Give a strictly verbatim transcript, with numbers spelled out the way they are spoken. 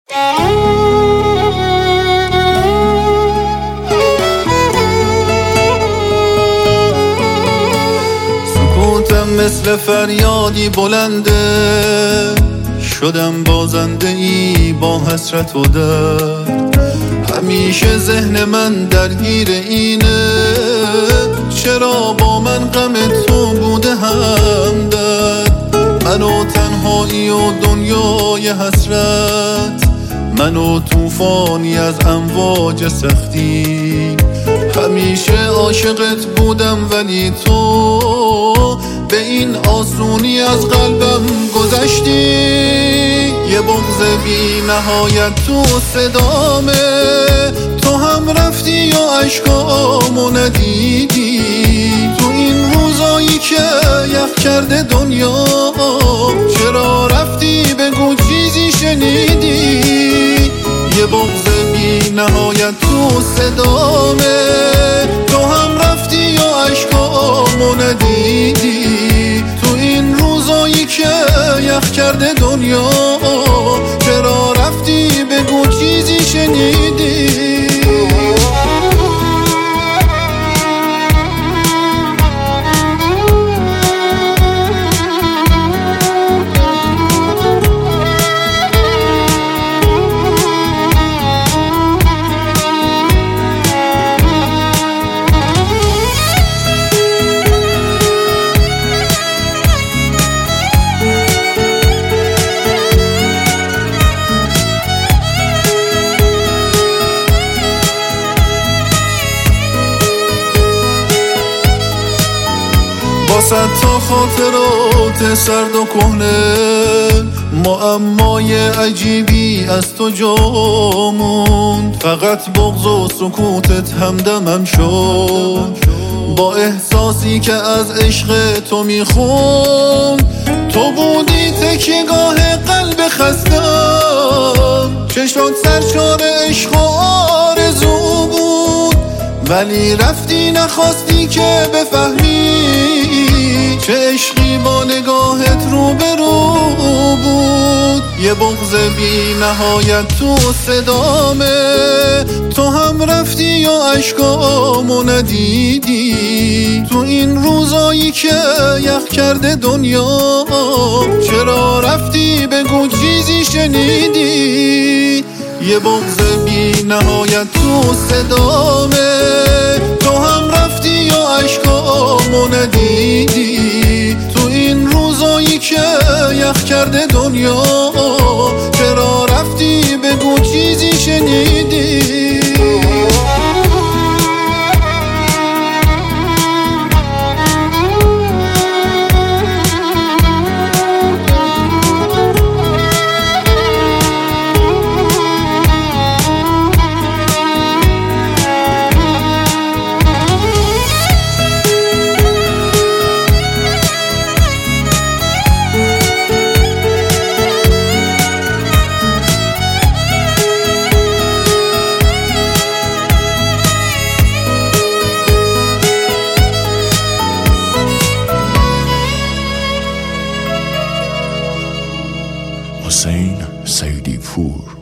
سکوتم مثل فریادی بلنده، شدم بازنده ای با حسرت و درد. همیشه ذهن من درگیر اینه، چرا با من غم تو بوده همدرد. من و تنهایی و دنیای حسرت، من و طوفانی از امواج سختی. همیشه عاشقت بودم ولی تو به این آسونی از قلبم گذشتی. یه بغض بی نهایت تو صدامه، تو هم رفتی و عشقامو ندیدی. تو این روزایی که یخ کرده دنیا، چرا رفتی بگو چیزی شنیدی. یه بغض بی نهایت تو صدامه، تو هم رفتی و عشقامو ندیدی. تو این روزایی که یخ کرده دنیا، چرا رفتی بگو چیزی شنیدی. با صد تا خاطرات سرد و کهنه، معمای عجیبی از تو جا موند. فقط بغض و سکوتت همدمم شد، با احساسی که از عشق تو میخوند. تو بودی تکیه‌گاه قلب خستم، چشات سرشار عشق و آرزو بود. ولی رفتی نخواستی که بفهمی، چه عشقی با نگاهت رو به رو بود. یه بغض بی نهایت تو صدامه، تو هم رفتی و عشقامو ندیدی. تو این روزایی که یخ کرده دنیا، چرا رفتی بگو چیزی شنیدی. یه بغض بی نهایت تو صدامه، تو هم رفتی و عشقامو ندیدی. تو این روزایی که یخ کرده دنیا، چرا رفتی بگو چیزی شنیدی. حسین سیدی پور.